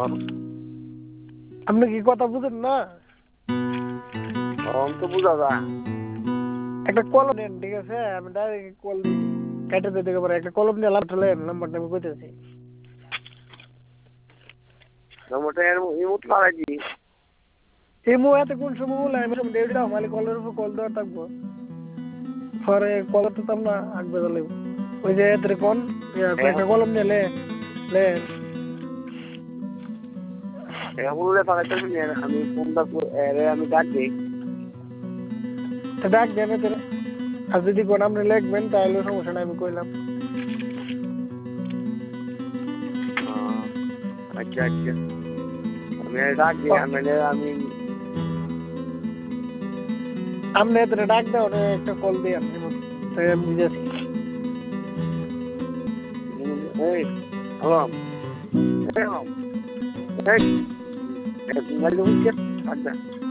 আপনি কি কথা বুঝেন না? তো বুঝা যা। একটা কলম নেন, ঠিক আছে? আমি ডাইরেক্ট কল কেটে দিতে পারে। একটা কলম নিয়ে লাভ চলে নাম্বারটা আমি কইতেছি। নম্বরটা ইমোট লাগাই দি। এই মুহূর্তে কোন সময় বলে আমি ডেটা মালিক কলের উপর কল দেওয়া থাকবো। পরে কল তো আমরা আগবে চলে ওই যে এদের কোন একটা কলম নিলে লে এগুলো লাগাইতেছি না, আমি ফোনটা আমি ডাক দিই। ডাক দেন এদের। আর যদি কোন আপনি লিখবেন তাহলে সমস্যা নাই, আমি কইলাম। আচ্ছা আচ্ছা, আমি ডাক দিই। আমি আপনি এদের ডাক দাও, একটা কল দিয়ে আমি তাই আমি দিয়েছি। এই হ্যালো, এই মোবাইল বুঝছে আচ্ছা।